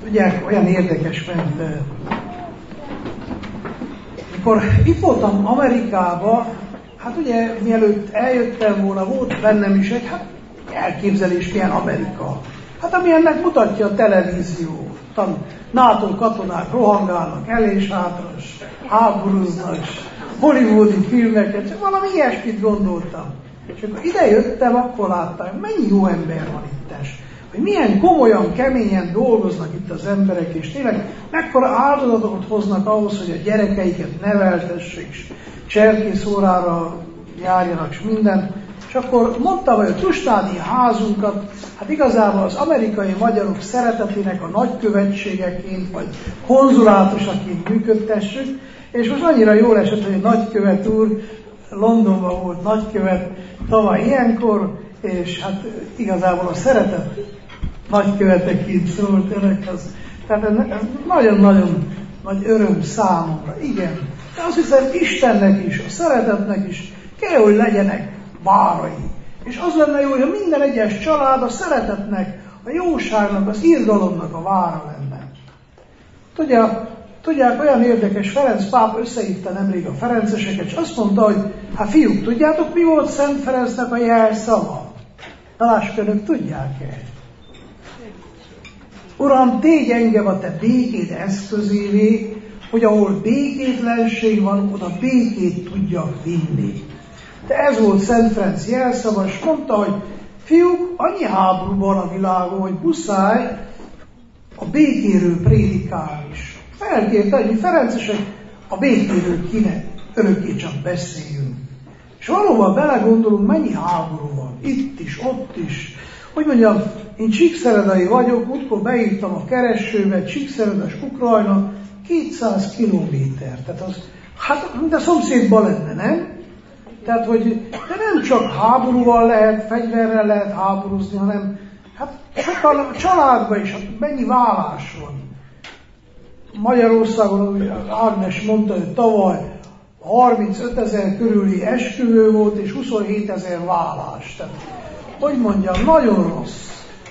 Tudják, olyan érdekes, mert mikor itt voltam Amerikában, hát ugye mielőtt eljöttem volna, volt bennem is egy elképzelés, milyen Amerika. Hát ami ennek mutatja a televízió. NATO katonák rohangálnak el és hátra, háborúznak, hollywoodi filmeket, csak valami ilyesmit gondoltam. És akkor ide jöttem, akkor láttam, mennyi jó ember van itt, hogy milyen komolyan, keményen dolgoznak itt az emberek, és tényleg mekkora áldozatokat hoznak ahhoz, hogy a gyerekeiket neveltessék, és cserkész órára járjanak, és minden. És akkor mondtam, hogy a Tusnádi házunkat, hát igazából az amerikai magyarok szeretetének a nagykövetségeként, vagy konzulátusaként működtessük, és most annyira jól esett, hogy a nagykövet úr Londonban volt nagykövet tavaly ilyenkor, és hát igazából a szeretet nagyköveteként szólt önökhez. Tehát ez nagyon-nagyon nagy öröm számomra. Igen, de azt hiszem Istennek is, a szeretetnek is kell, hogy legyenek várai. És az lenne jó, hogy minden egyes család a szeretetnek, a jóságnak, az irgalomnak a vára lenne. Tudják, olyan érdekes, Ferenc pápa összehívta nemrég a ferenceseket, és azt mondta, hogy hát fiúk, tudjátok, mi volt Szent Ferencnek a jelszava? Lássuk, önök tudják-e? Uram, tégy engem a te békéd eszközévé, hogy ahol békétlenség van, oda békét tudjak vinni. De ez volt Szent Ferenc jelszava, és mondta, hogy fiúk, annyi háború van a világon, hogy muszáj a békéről prédikálni is. Felkérte, hogy mi ferencesek a békéről kéne örökké csak beszéljünk. És valóban belegondolunk, mennyi háború van. Itt is, ott is. Hogy mondjam, én Csíkszeredai vagyok, útkor beírtam a keresőbe, Csíkszeredes Ukrajna, 200 kilométer. Tehát az, hát, de szomszédban lenne, nem? Tehát, hogy de nem csak háborúval lehet, fegyverrel lehet háborúzni, hanem hát sokkal a családban is, mennyi vállás van. Magyarországon, Ágnes mondta, hogy tavaly 35 000 körüli esküvő volt, és 27 000 vállás. Tehát, hogy mondjam, nagyon rossz.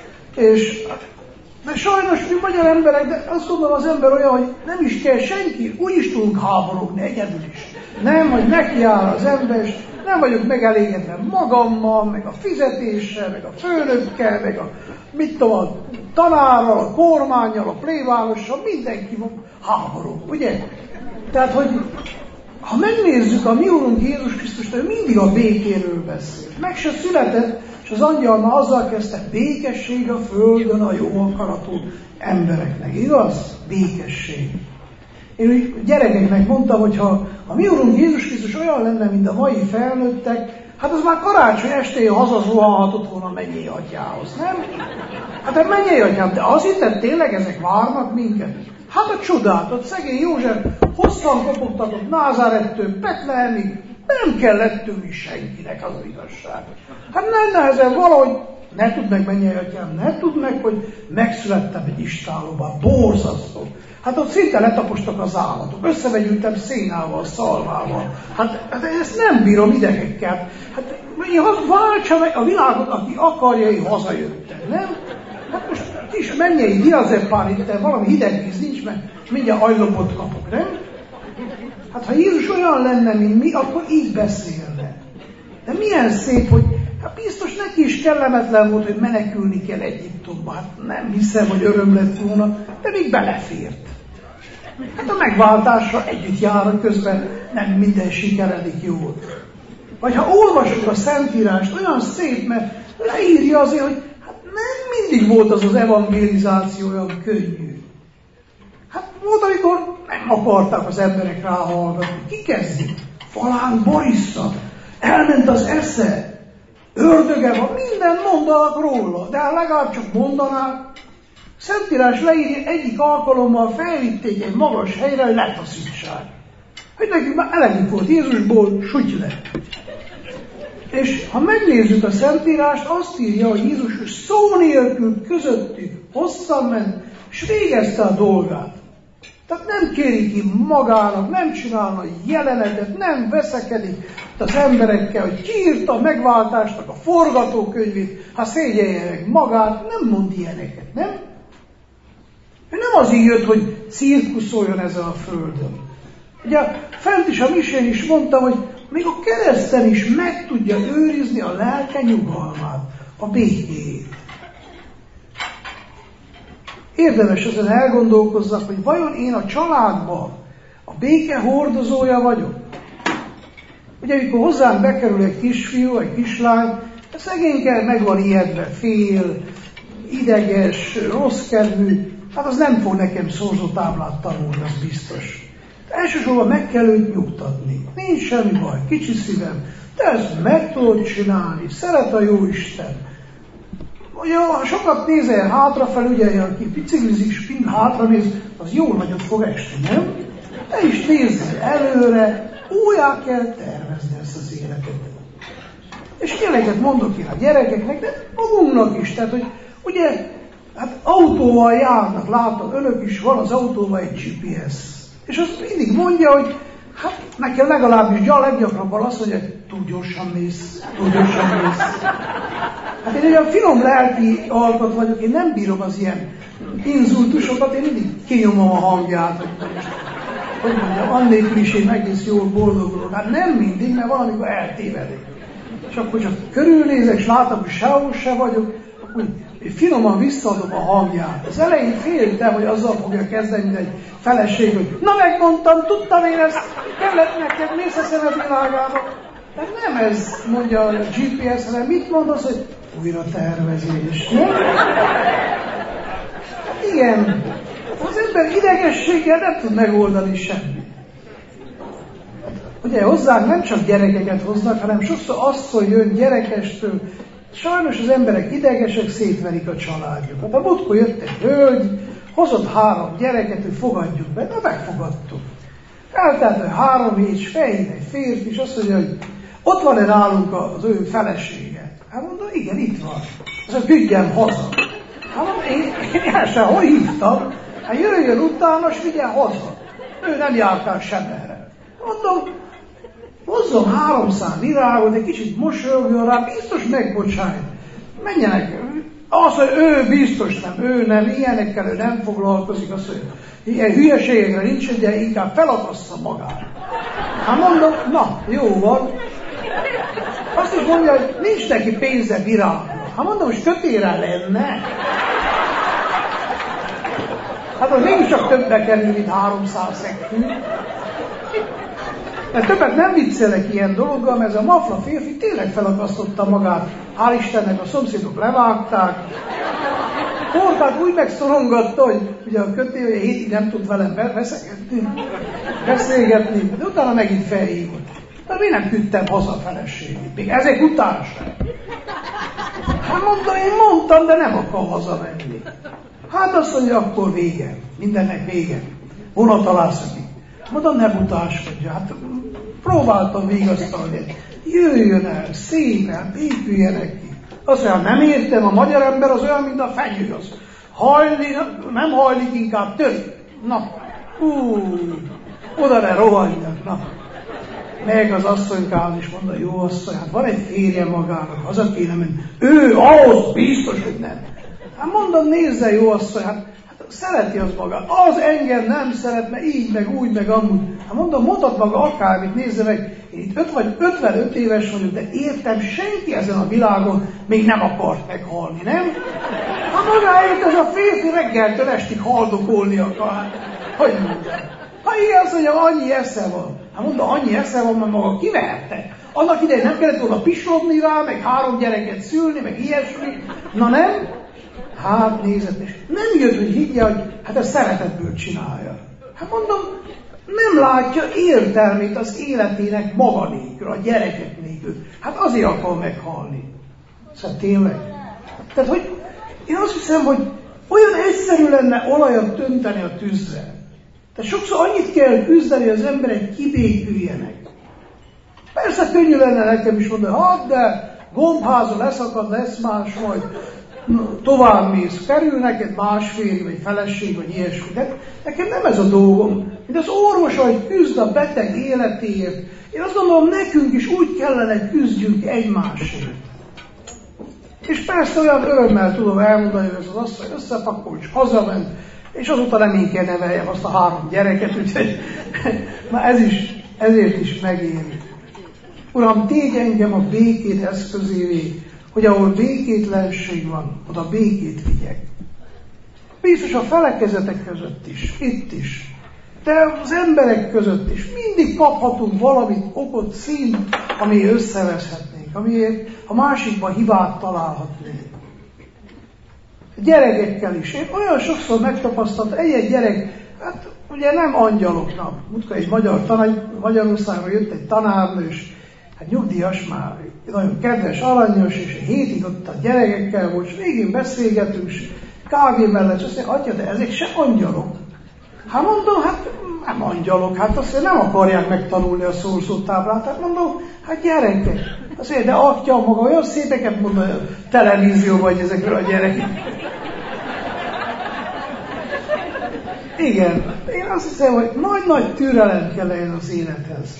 És de sajnos mi magyar emberek, de azt mondom, az ember olyan, hogy nem is kell senki, úgy is tudunk háborogni egyedül is. Nem, hogy nekiáll az ember, és nem vagyok megelégedve magammal, meg a fizetéssel, meg a főnökkel, meg a, mit tudom, a tanárral, a kormánnyal, a plébánossal, mindenki háborog, ugye? Tehát, hogy ha megnézzük a mi Úrunk Jézus Krisztust, ő mindig a békéről beszél. Meg se született, és az angyal már azzal kezdte, békesség a földön a jó akaratú embereknek. Igaz? Békesség. Én úgy gyerekeknek mondtam, hogy ha a mi Úrunk Jézus Krisztus olyan lenne, mint a mai felnőttek, hát az már karácsony estéjén hazazuhanhatott volna a mennyei atyához, nem? Hát a mennyei atyám, de az itt tényleg ezek várnak minket? Hát a csodát, ott szegény József hosszan kopogtatott Názárettől Betlehemig, nem kellett tőni senkinek, az igazság. Hát nem nehezen valahogy, ne tudd meg, mennyei atyám, ne tudd meg, hogy megszülettem egy istállóban, borzasztó. Hát ott szinte letapostak az állatok, összevegyültem szénával, szalmával. Hát ezt nem bírom idegekkel. Hát váltsa meg a világot, aki akarja, én hazajöttem, nem? Hát most kis mennyei diazepán itt, valami hideg víz nincs, mert mindjárt ajlopot kapok, nem? Hát ha Jézus olyan lenne, mint mi, akkor így beszélne. De milyen szép, hogy hát biztos neki is kellemetlen volt, hogy menekülni kell Egyiptomba. Hát nem hiszem, hogy öröm lett volna, de még belefért. Hát a megváltásra együtt jár, közben nem minden sikeredik jól. Vagy ha olvasod a Szentírást, olyan szép, mert leírja azért, hogy hát nem mindig volt az evangelizáció olyan könnyű. Hát volt, amikor nem akartak az emberek ráhallgatni. Ki kezdi? Falán Borissa. Elment az esze. Ördöge van, mindent mondanak róla. De hát legalább csak mondanák. Szentírás leírja, egyik alkalommal felvitték egy magas helyre, hogy letaszítsák. Hogy nekik már elegük volt Jézusból, süty le. És ha megnézzük a Szentírást, azt írja, hogy Jézus szó nélkül közöttük hosszan ment, és végezte a dolgát. Tehát nem kéri ki magának, nem csinálna jelenetet, nem veszekedik az emberekkel, hogy kiírta a megváltásnak a forgatókönyvét, ha szégyelje meg magát, nem mond ilyeneket, nem? Ő nem nem azért jött, hogy cirkuszoljon ezen a földön. Ugye fent is a misén is mondtam, hogy még a kereszten is meg tudja őrizni a lelke nyugalmát, a békét. Érdemes ezen elgondolkozzak, hogy vajon én a családban a béke hordozója vagyok? Ugye, amikor hozzánk bekerül egy kisfiú, egy kislány, a szegényke meg van ijedve, fél, ideges, rossz kedvű, hát az nem fog nekem szorzótáblát tanulni, az biztos. De elsősorban meg kell őt nyugtatni. Nincs semmi baj, kicsi szívem, de ezt meg tudod csinálni, szeret a Jóisten. Ugye, ha sokat nézel hátrafelé, ugye, aki biciklizik, spin hátranéz, az jól nagyot fog esni, nem? Te is nézzel előre, újjá kell tervezni ezt az életet. És ilyeneket mondok én a gyerekeknek, de magunknak is. Tehát, hogy ugye, hát autóval járnak, látom, önök is, van az autóval egy GPS. És azt mindig mondja, hogy hát nekem legalábbis leggyakrabban azt mondja, hogy túl gyorsan mész, túl gyorsan mész. Hát én olyan finom lelki alkat vagyok, én nem bírom az ilyen inzultusokat, én mindig kinyomom a hangját, hogy mondjam, annélkül is én egész jól boldogulok. Hát nem mindig, mert valamikor eltévedek. És akkor csak körülnézek, és látom, hogy sehol se vagyok, akkor finoman visszaadom a hangját. Az elején féltem, hogy azzal fogja kezdeni, mint egy feleség, hogy na megmondtam, tudtam én ezt, kellett neked, mész a szemed világába. De nem ez mondja a GPS, hanem mit mond az, hogy újra tervezés. Hát igen, az ember idegességgel nem tud megoldani semmit. Ugye hozzánk nem csak gyerekeket hoznak, hanem sokszor asszony jön gyerekestől. Sajnos az emberek idegesek, szétverik a családjukat. A múltkor jött egy hölgy, hozott 3 gyereket, hogy fogadjuk be, de megfogadtuk. Eltelt 3 hét, és feljön egy férfi, és azt mondja, hogy ott van-e nálunk az ő felesége? Hát mondom, igen, itt van. Azt mondja, küldjem haza. Hát mondom, én el sem, hol hívtam? Hát jöjjön utána, és vigyen haza. Ő nem jártál semmerre. Mondom, hozzon 3 szám virágot, egy kicsit mosolyogjon rá, biztos megbocsájt. Menjenek. Azt, hogy ő biztos nem, ő nem, ilyenekkel ő nem foglalkozik, azt, hogy ilyen hülyeségekre nincs, de inkább felakassza magát. Hát mondom, na, jó van. Azt is mondja, hogy nincs neki pénze virágra. Hát mondom, hogy kötére lenne. Hát az mégiscsak többbe kerül, mint 300 szekű. Mert többet nem viccelek ilyen dologgal, mert ez a mafla férfi tényleg felakasztotta magát. Hál' Istennek a szomszédok levágták. Portát úgy megszorongatta, hogy ugye a kötélye hétig nem tud velem beszélgetni, de utána megint felhívott. De mi nem küldtem haza a feleségét, még ezek után sem. Hát mondta, én mondtam, de nem akar hazamenni. Hát azt mondja, akkor vége, mindennek vége. Vonat alá szökik. Mondom, ne butáskodja, hát próbáltam vigasztalni. Jöjjön el, szépen, épüljenek ki. Azt mondja, nem értem, a magyar ember az olyan, mint a fenyő, az hajli, nem hajlik, inkább törik. Na, oda ne rohanjak, na. Meg az asszonykám is mondta, jó asszony, hát van egy férje magának, haza kéne menni. Ő ahhoz biztos, hogy nem. Hát mondom, nézze, jó asszony, hát szereti az magát. Az engem nem szeret, mert így, meg úgy, meg amúgy. Hát mondom, mondhat maga akármit, nézze meg, én itt 55 éves vagyok, de értem, senki ezen a világon még nem akart meghalni, nem? Hát magáért ez a férfi reggeltől estig haldokolni akar. Hogy mondjam? Hát igen, azt mondja, annyi esze van. Hát mondom, annyi esze van, mert maga kiverte. Annak idején nem kellett volna pislogni rá, meg 3 gyereket szülni, meg ilyesmi. Na nem? Hát nézett, és nem jött, hogy higgye, hogy hát ezt szeretetből csinálja. Hát mondom, nem látja értelmét az életének maga nélkül, a gyerekek nélkül. Hát azért akar meghalni. Szóval tényleg. Tehát, hogy én azt hiszem, hogy olyan egyszerű lenne olajat tönteni a tűzre. Tehát sokszor annyit kell küzdeni, hogy az emberek kibéküljenek. Persze könnyű lenne nekem is mondani, hát de gombháza leszakad, lesz más, majd tovább mész, kerül neked más férj, vagy feleség, vagy ilyesmi. De nekem nem ez a dolgom. Mint az orvos, hogy küzd a beteg életéért. Én azt gondolom, nekünk is úgy kellene küzdjünk egymásért. És persze olyan örömmel tudom elmondani, hogy ez az asszony összepakolt, és hazament, És azóta nem én kell neveljem azt a 3 gyereket, úgyhogy na ezért is megéri. Uram, tégy engem a békét eszközévé, hogy ahol békétlenség van, oda békét vigyek. Biztos a felekezetek között is, itt is, de az emberek között is mindig kaphatunk valamit, okot, színt, ami összeveszhetnénk, amiért a másikban hibát találhatnénk. Gyerekekkel is. Én olyan sokszor megtapasztaltam, egy gyerek, hát ugye nem angyaloknak. Múltkor egy Magyarországon jött egy tanárnő, és hát nyugdíjas már, nagyon kedves, aranyos, és egy hétig ott a gyerekekkel volt, és végén beszélgetünk, és kávé mellett, és azt mondja, atya, de ezek se angyalok. Hát mondom, hát nem angyalok, hát azt nem akarják megtanulni a szórszótáblát, hát mondom, hát gyerekek. Azt mondja, de atya maga olyan szépeket mond a televízió vagy ezekről a gyerekek. Igen, én azt hiszem, hogy nagy-nagy türelem kell legyen az élethez.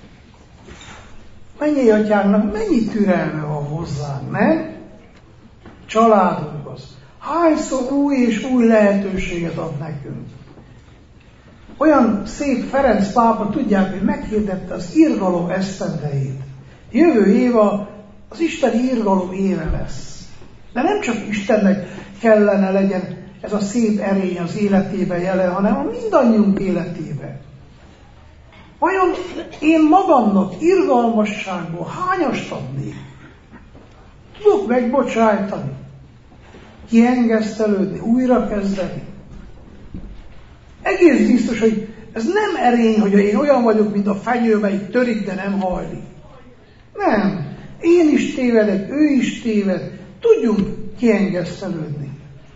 Mennyi atyánknak mennyi türelme van hozzánk, nem? Családunkhoz. Hányszor új és új lehetőséget ad nekünk. Olyan szép Ferenc pápa, tudják, hogy meghirdette az irgalom esztendejét. Jövő év az isteni irgalom éve lesz. De nem csak Istennek kellene legyen ez a szép erény az életében jelen, hanem a mindannyiunk életében. Vajon én magamnak irgalmasságból hányast adnék? Tudok megbocsájtani? Kiengesztelődni? Újra kezdeni? Egész biztos, hogy ez nem erény, hogy én olyan vagyok, mint a fenyő, melyik törik, de nem hajlik. Nem. Én is tévedek, ő is téved. Tudjunk kiengesztelődni.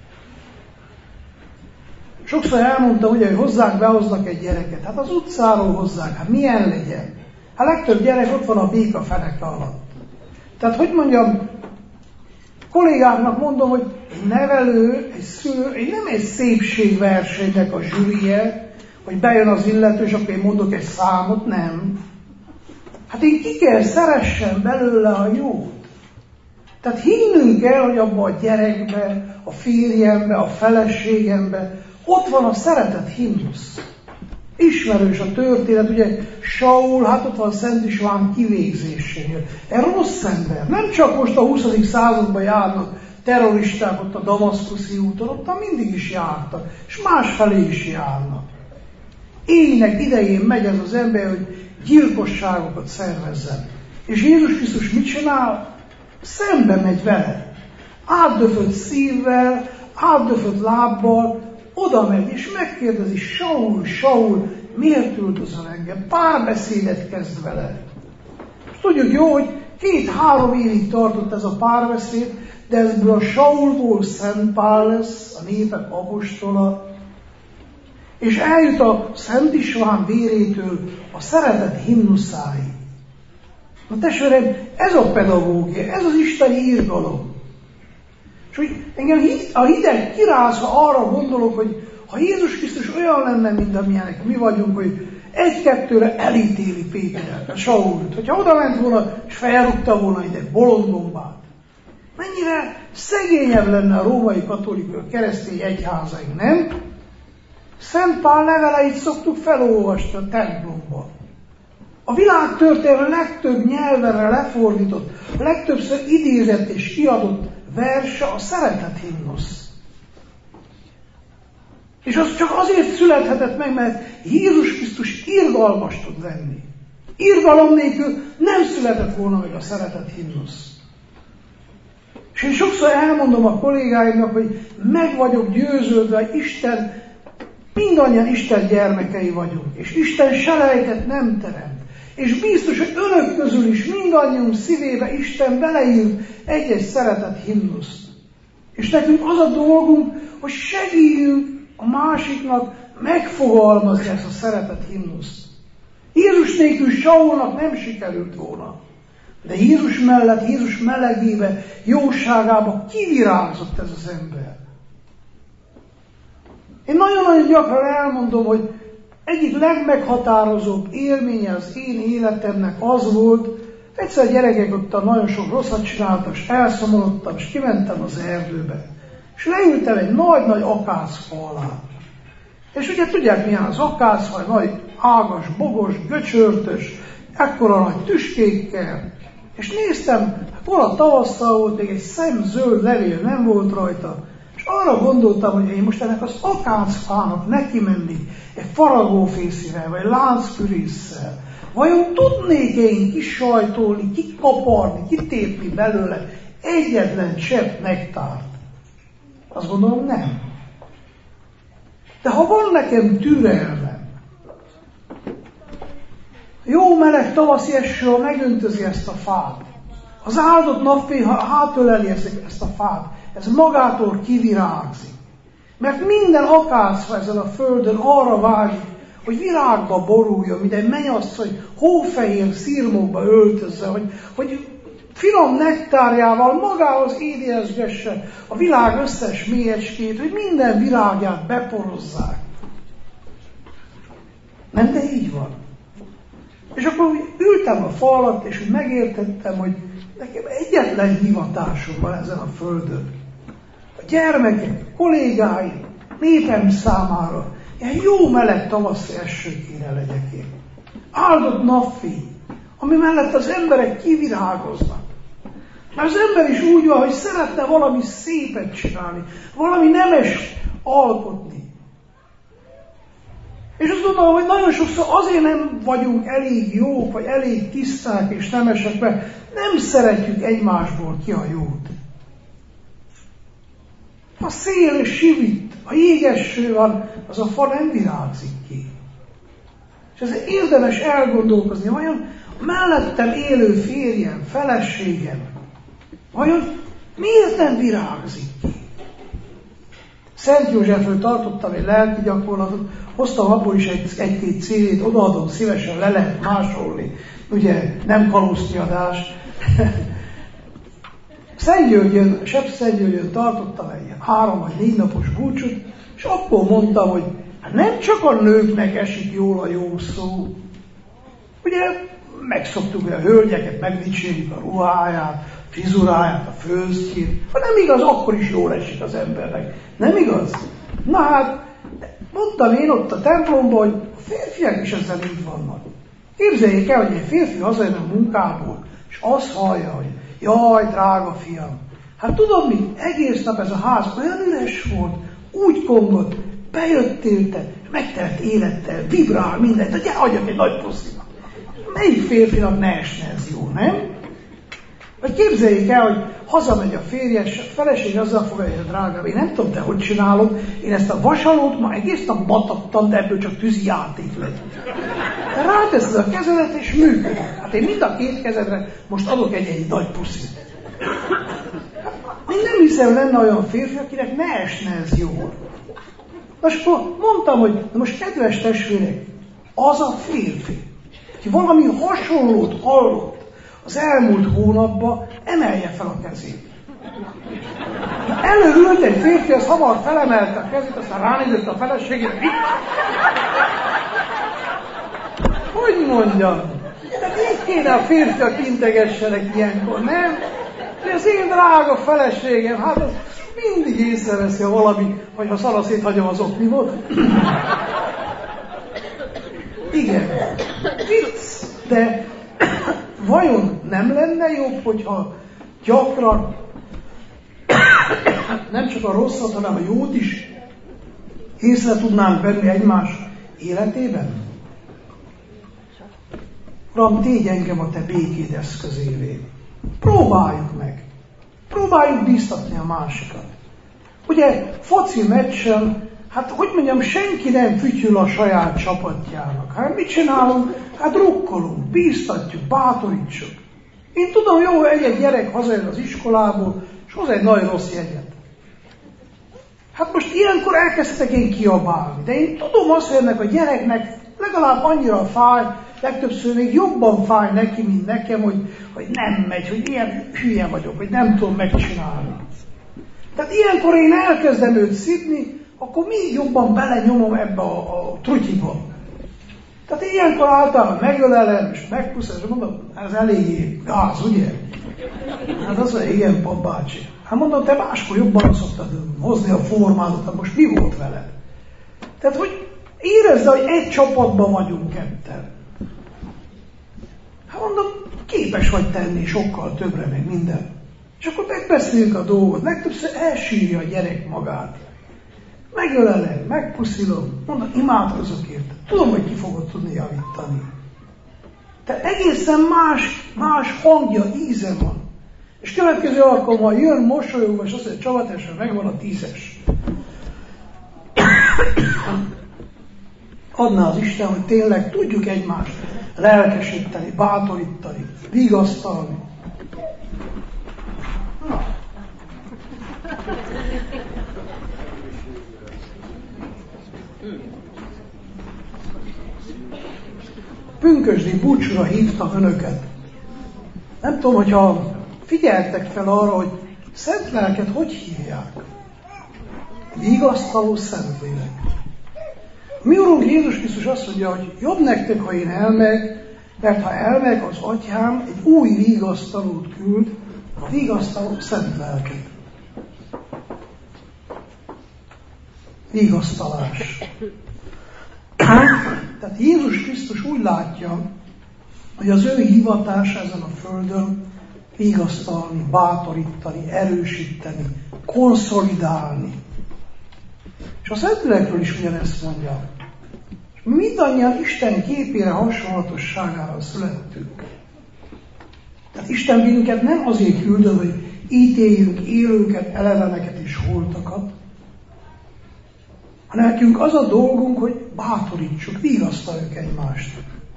Sokszor elmondtam, ugye, hogy hozzánk behoznak egy gyereket. Hát az utcáról hozzánk, hát milyen legyen? Hát legtöbb gyerek ott van a béka feneke alatt. Tehát, hogy mondjam, kollégáknak mondom, hogy egy nevelő, egy szülő, nem egy szépségversenynek a zsűrije, hogy bejön az illető, és akkor én mondok egy számot, nem. Hát én ki kell szeressen belőle a jót. Tehát hinnünk kell, hogy abban a gyerekben, a férjemben, a feleségemben ott van a szeretet himnusz. Ismerős a történet, ugye Saul, hát ott van Szent István kivégzésénél. Egy rossz ember. Nem csak most a 20. században járnak terroristák ott a damaszkuszi úton, ott mindig is jártak, és másfelé is járnak. Éjnek idején megy ez az ember, hogy gyilkosságokat szervezzen. És Jézus Krisztus mit csinál? Szembe megy vele. Átdöfött szívvel, átdöfött lábbal, oda megy, és megkérdezi, Saul, miért üldözöl engem? Párbeszédet kezd vele. És tudjuk jó, hogy 2-3 évig tartott ez a párbeszéd, de ebből a Saulból Szent Pál lesz, a népek apostola, és eljut a Szent István vérétől a szeretet himnuszáig. Na testvérem, ez a pedagógia, ez az isteni irgalom. És hogy engem a hideg kirázva arra gondolok, hogy ha Jézus Krisztus olyan lenne, mint amilyenek mi vagyunk, hogy 1-2-re elítéli Pétert, a Sault, hogyha oda ment volna, és felrúgta volna ide bolondbombát, mennyire szegényebb lenne a római katolikus keresztény egyházaink, nem? Szent Pál leveleit szoktuk felolvasni a templomban. A világtörténelem legtöbb nyelvre lefordított, legtöbbször idézett és kiadott verse a szeretet himnusz. És az csak azért születhetett meg, mert Jézus Krisztus irgalmas tud lenni. Irgalom nélkül nem született volna meg a szeretet himnusz. És én sokszor elmondom a kollégáimnak, hogy meg vagyok győződve, hogy Isten, mindannyian Isten gyermekei vagyunk, és Isten selejtet nem teremt. És biztos, hogy önök közül is mindannyiunk szívébe Isten beleírt egy-egy szeretet himnuszt. És nekünk az a dolgunk, hogy segítsünk a másiknak megfogalmazni ezt a szeretet himnuszt. Jézus nélkül Saulnak nem sikerült volna. De Jézus mellett, Jézus melegébe, jóságába kivirágzott ez az ember. Én nagyon-nagyon gyakran elmondom, hogy egyik legmeghatározóbb élménye az én életemnek az volt, egyszer a gyerekek ott nagyon sok rosszat csináltak, és elszomorodtam, és kimentem az erdőbe. És leültem egy nagy-nagy akácfa alá. És ugye tudják milyen az akácfaj, nagy, ágas, bogos, göcsörtös, ekkora nagy tüskékkel. És néztem, hol a tavasszal volt, még egy szemzöld levél nem volt rajta. És arra gondoltam, hogy én most ennek az akácfának neki menni egy faragófészivel, vagy láncfűrésszel. Vajon tudnék én kisajtolni, kikaparni, kitépni belőle egyetlen csepp nektárt? Azt gondolom, nem. De ha van nekem türelmem, jó meleg tavaszi eső, megöntözi ezt a fát, az áldott napfény, ha hátöleli ezt a fát, ez magától kivirágzik. Mert minden akácfa ezen a földön arra vágyik, hogy virágba boruljon, mint egy mennyasszony hófehér szirmokba öltözze, hogy finom nektárjával magához édélyezgesse a világ összes mélyecskét, hogy minden virágját beporozzák. Nem, de így van. És akkor úgy ültem a fa alatt, és úgy megértettem, hogy nekem egyetlen hivatásom van ezen a földön. A gyermekek, kollégáim, népem számára ilyen jó meleg tavaszi eső kéne legyek én. Áldott napfény, ami mellett az emberek kivirágoznak. Mert az ember is úgy van, hogy szeretne valami szépet csinálni, valami nemes alkotni. És azt gondolom, hogy nagyon sokszor azért nem vagyunk elég jók, vagy elég tiszták és nemesek, mert nem szeretjük egymásból ki a jót. A szél sivít, a jégeső van, az a fa nem virágzik ki. És ezért érdemes elgondolkozni, vajon mellettem élő férjem, feleségem, vajon miért nem virágzik ki? Szent Józsefről tartottam egy lelki gyakorlatot, hoztam abból is egy-két CD-t, odaadom szívesen, le lehet másolni. Ugye nem kalózkiadás. Szentgyörgyön tartottam egy 3 vagy 4 napos búcsút, és akkor mondtam, hogy nem csak a nőknek esik jól a jó szó. Ugye megszoktuk a hölgyeket, megdicsérjük a ruháját, a frizuráját, a főztjét. Ha nem igaz, akkor is jól esik az embernek. Nem igaz? Na hát, mondtam én ott a templomban, hogy a férfiak is ezzel így vannak. Képzeljék el, hogy egy férfi hazajön a munkából, és azt hallja, hogy jaj, drága fiam, hát tudod mit, egész nap ez a ház olyan üres volt, úgy kongott, bejöttél te, megtelt élettel, vibrál mindent, de gyere, adjak egy nagy pusztinak. Melyik férfinak ne esne ez jó, nem? Vagy képzeljék el, hogy hazamegy a férjes, a feleség azzal fogadja, hogy drágám, én nem tudom, te hogy csinálom, én ezt a vasalót ma egész nap matadtam, de ebből csak tűzi játék lett. Te ráteszed a kezedet, és működik. Hát én mind a 2 kezedre most adok egy nagy puszit. Én nem hiszem, lenne olyan férfi, akinek ne esne ez jól. Most mondtam, hogy na most kedves testvérek, az a férfi, aki valami hasonlót hallott az elmúlt hónapban, emelje fel a kezét. Előült egy férfi, az hamar felemelte a kezét, aztán ránézett a feleségére. Hogy mondjam? Tehát így kéne a férfiak integessenek ilyenkor, nem? De az én drága feleségem, hát az mindig észreveszi, ha valami, vagy ha szara széthagyom az oknivot. Igen, vicc, de vajon nem lenne jobb, hogyha gyakran nem csak a rosszat, hanem a jót is észre tudnánk venni egymás életében? Uram, tégy engem a te békéd eszközévé. Próbáljuk meg. Próbáljuk bíztatni a másikat. Ugye foci meccsen, hát hogy mondjam, senki nem fütyül a saját csapatjának. Hát mit csinálunk? Hát drukkolunk, bíztatjuk, bátorítsuk. Én tudom, jó, hogy egy gyerek hazajön az iskolából, és hoz egy nagy rossz jegyet. Hát most ilyenkor elkezdtek én kiabálni, de én tudom azt, hogy ennek a gyereknek legalább annyira fáj, legtöbbször még jobban fáj neki, mint nekem, hogy nem megy, hogy ilyen hülye vagyok, hogy nem tudom megcsinálni. Tehát ilyenkor én elkezdem őt szidni, akkor még jobban belenyomom ebbe a trutyiba. Tehát ilyenkor általában megölelem, és megpusztál, és mondom, ez eléggé gáz, ugye? Hát az mondja, igen, papbácsi. Hát mondom, te máskor jobban szoktad hozni a formádat, most mi volt veled? Tehát, hogy érezze, hogy egy csapatban vagyunk ketten. Hát mondom, képes vagy tenni sokkal többre, meg minden. És akkor megbeszéljük a dolgot, legtöbbször elsírja a gyerek magát. Megölelem, megpuszilom, mondom, imádkozok érte. Tudom, hogy ki fogod tudni javítani. Tehát egészen más hangja, íze van. És következő alkalommal jön mosolyogva, és azt mondja, Csaba, megvan a 10-es. Adná az Isten, hogy tényleg tudjuk egymást lelkesíteni, bátorítani, vigasztalni. Na. Pünkösdi búcsúra hívtam önöket. Nem tudom, hogyha figyeltek fel arra, hogy Szent Lelket hogy hívják? Vigasztaló Szentlélek. Mi Urunk Jézus Krisztus azt mondja, hogy jobb nektek, ha én elmegyek, mert ha elmegy, az Atyám egy új vigasztalót küld, a vigasztaló Szent Lelket. Vigasztalás. Tehát Jézus Krisztus úgy látja, hogy az ő hivatása ezen a földön vigasztalni, bátorítani, erősíteni, konszolidálni. És a Szentlélekről is ugyanezt mondja. Mindannyian Isten képére, hasonlatosságára születtünk. Tehát Isten minket nem azért küldött, hogy ítéljünk élőket, eleveneket és holtakat, hanem nekünk az a dolgunk, hogy bátorítsuk, vigasztaljuk egymást.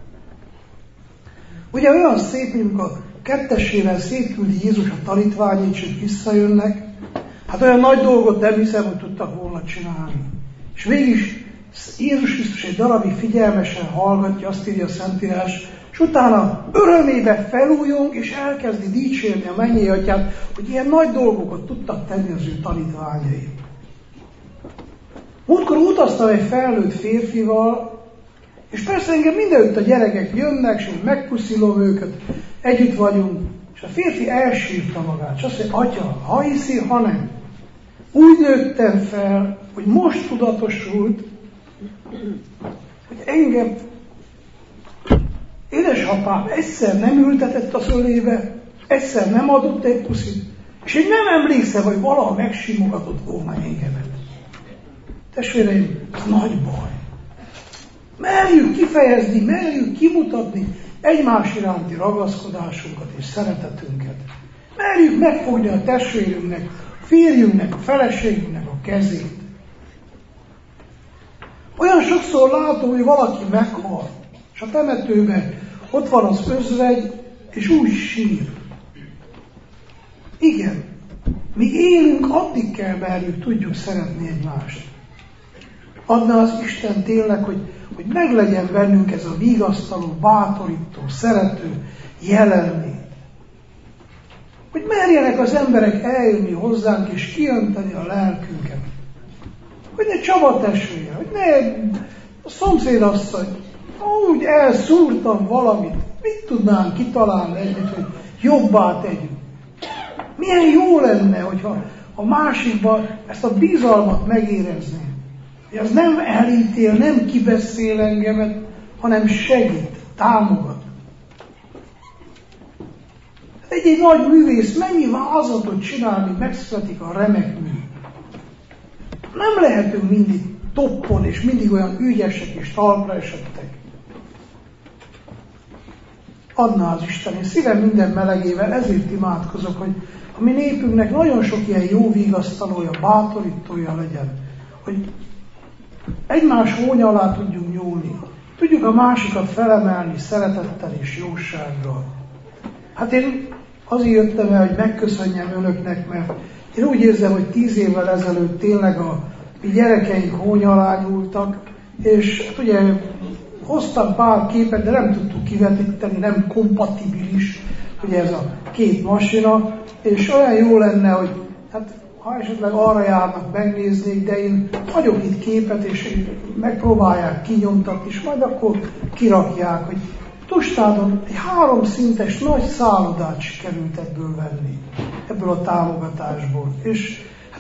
Ugye olyan szép, mint a kettesével szétküldi Jézus a tanítványait, és visszajönnek, hát olyan nagy dolgot nem hiszem, hogy tudtak volna csinálni. És mégis Jézus Krisztus egy darabig figyelmesen hallgatja, azt írja a Szentírás, és utána örömébe felújjong, és elkezdi dicsérni a mennyei Atyát, hogy ilyen nagy dolgokat tudtak tenni az ő tanítványai. Múltkor utaztam egy felnőtt férfival, és persze engem mindenütt a gyerekek jönnek, és én megpuszilom őket, együtt vagyunk, és a férfi elsírta magát, és azt mondja, Atya, ha hiszi, ha nem. Úgy nőttem fel, hogy most tudatosult, hogy engem édesapám egyszer nem ültetett a fölébe, egyszer nem adott egy puszit, és én nem emlékszem, hogy valaha megsimogatott volna engemet. Testvéreim, ez nagy baj. Merjük kifejezni, merjük kimutatni egymás iránti ragaszkodásunkat és szeretetünket. Merjük megfogni a testvérünknek, a férjünknek, a feleségünknek a kezét. Olyan sokszor látom, hogy valaki meghal, és a temetőben ott van az özvegy, és úgy sír. Igen, mi élünk, addig kell merjük, tudjuk szeretni egymást. Adna az Isten tényleg, hogy meglegyen bennünk ez a vigasztaló, bátorító, szerető jelenlét. Hogy merjenek az emberek eljönni hozzánk és kiönteni a lelkünket. Hogy ne Csaba testvére, hogy ne a szomszédasszony, úgy elszúrtam valamit, mit tudnánk kitalálni együtt, hogy jobbá tegyünk. Milyen jó lenne, hogyha a másikban ezt a bizalmat megérezném. Hogy az nem elítél, nem kibeszél engemet, hanem segít, támogat. Egy nagy művész mennyi vázatot csinál, míg megszületik a remek mű. Nem lehetünk mindig toppon, és mindig olyan ügyesek és talpra esettek. Adná az Isten, én szívem minden melegével ezért imádkozok, hogy a mi népünknek nagyon sok ilyen jó vigasztalója, bátorítója legyen. Hogy egymás hónya alá tudjunk nyúlni. Tudjuk a másikat felemelni szeretettel és jósággal. Hát én azért jöttem el, hogy megköszönjem önöknek, mert én úgy érzem, hogy 10 évvel ezelőtt tényleg a mi gyerekeink hónya alá nyúltak, és hát ugye hoztam pár képet, de nem tudtuk kivetíteni, nem kompatibilis, ugye ez a két masina, és olyan jó lenne, hogy hát ha esetleg arra járnak, megnéznék, de én hagyok itt képet, és megpróbálják kinyomtatni, és majd akkor kirakják, hogy Tustádon egy 3 szintes nagy szállodát sikerült ebből venni, ebből a támogatásból. És hát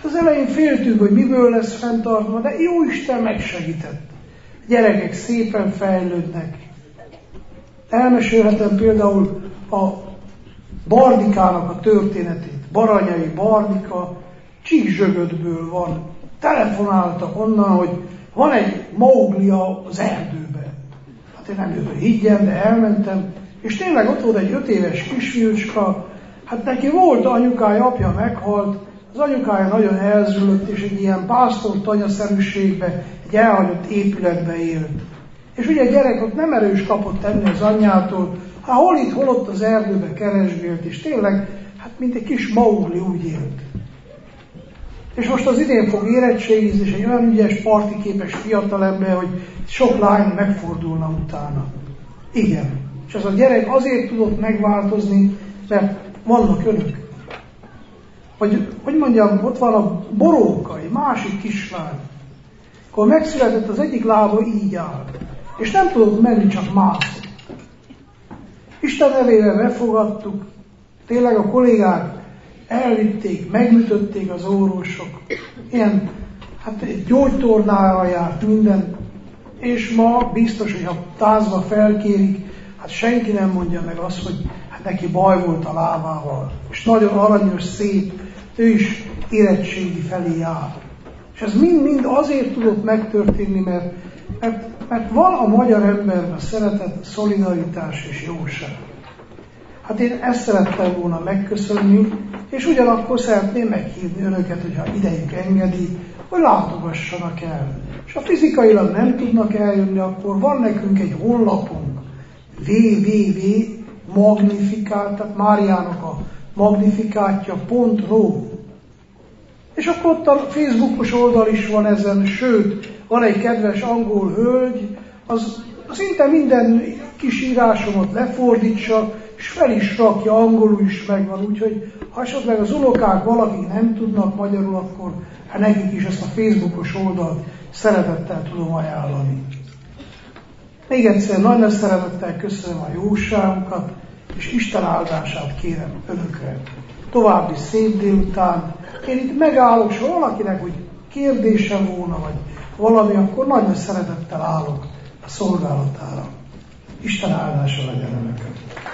Hát az elején féltünk, hogy miből lesz fenntartva, de Jóisten megsegített. A gyerekek szépen fejlődnek. Elmesélhetem például a Barnikának a történetét. Baranyai Barnika Csíkzsögödből van. Telefonáltak onnan, hogy van egy Mowgli az erdőben. Hát én nem jövő higgyem, de elmentem, és tényleg ott volt egy 5 éves kisfiúcska, hát neki volt anyukája, apja meghalt, az anyukája nagyon elzülött, és egy ilyen pásztortanyaszerűségbe, egy elhagyott épületbe élt. És ugye a gyerek ott nem erős kapott enni az anyjától, hát hol itt, hol ott az erdőbe keresgélt, és tényleg, hát mint egy kis Mowgli úgy élt. És most az idén fog érettségizni, és egy olyan ügyes, partiképes fiatalember, hogy sok lány megfordulna utána. Igen. És ez a gyerek azért tudott megváltozni, mert vannak önök. Vagy, hogy mondjam, ott van a Borókai, másik kislány. Akkor megszületett, az egyik lába így áll. És nem tudott menni, csak mászott. Isten nevével befogadtuk. Tényleg a kollégák elvitték, megütötték az orvosok. Ilyen, hát egy gyógytornára járt minden. És ma biztos, hogy ha tázva felkérik, hát senki nem mondja meg azt, hogy hát neki baj volt a lábával. És nagyon aranyos, szép, ő is érettségi felé jár. És ez mind azért tudott megtörténni, mert van a magyar emberben szeretet, szolidaritás és jóság. Hát én ezt szerettem volna megköszönni, és ugyanakkor szeretném meghívni önöket, hogyha idejük engedi, hogy látogassanak el. És ha fizikailag nem tudnak eljönni, akkor van nekünk egy honlapunk, www.magnificat, tehát Máriának a magnifikátja.ro. És akkor ott a Facebookos oldal is van ezen, sőt, van egy kedves angol hölgy, az szinte minden kis írásomat lefordítsa, és fel is rakja, angolul is megvan, úgyhogy ha esetleg az unokák valakik nem tudnak magyarul, akkor hát nekik is ezt a Facebookos oldalt szeretettel tudom ajánlani. Még egyszer nagy szeretettel köszönöm a jóságukat, és Isten áldását kérem önökre. További szép délután. Én itt megállok, és ha valakinek úgy kérdésem volna, vagy valami, akkor nagyon szeretettel állok a szolgálatára. Isten áldása legyen önökre.